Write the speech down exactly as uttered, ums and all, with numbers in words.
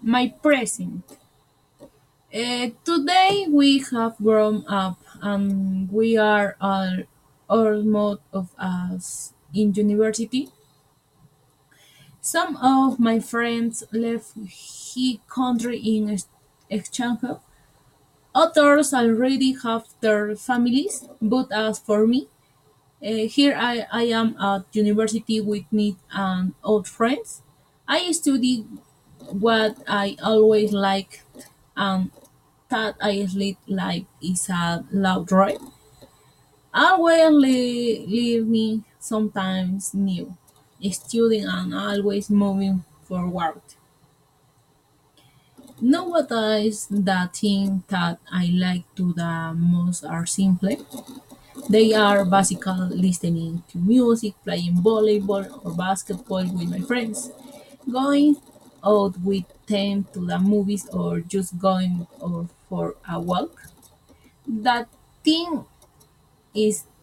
My present. Uh, today we have grown up and we are all almost of us in university. Some of my friends left he country in ex- exchange. Others already have their families, but as for me, uh, here I, I am at university with me and old friends. I study what I always liked and that I sleep like is a loud ride. Always le- leave me sometimes new, studying and always moving forward. Nowadays, the thing that I like to the most are simple. They are basically listening to music, playing volleyball or basketball with my friends, going out with them to the movies or just going or for a walk. That thing is